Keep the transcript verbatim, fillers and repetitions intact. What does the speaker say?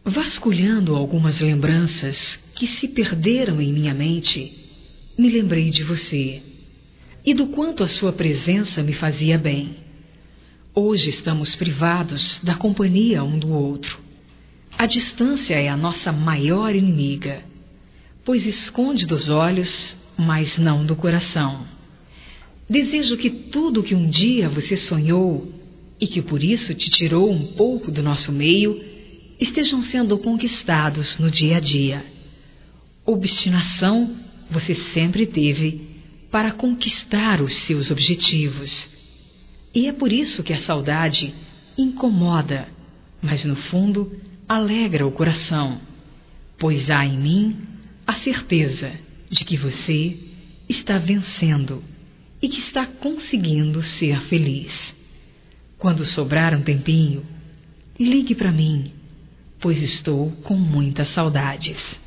Vasculhando algumas lembranças que se perderam em minha mente, me lembrei de você e do quanto a sua presença me fazia bem. Hoje estamos privados da companhia um do outro. A distância é a nossa maior inimiga, pois esconde dos olhos, mas não do coração. Desejo que tudo que um dia você sonhou e que por isso te tirou um pouco do nosso meio estejam sendo conquistados no dia a dia. Obstinação você sempre teve para conquistar os seus objetivos. E é por isso que a saudade incomoda, mas no fundo alegra o coração, pois há em mim a certeza de que você está vencendo e que está conseguindo ser feliz. Quando sobrar um tempinho, ligue para mim, pois estou com muitas saudades.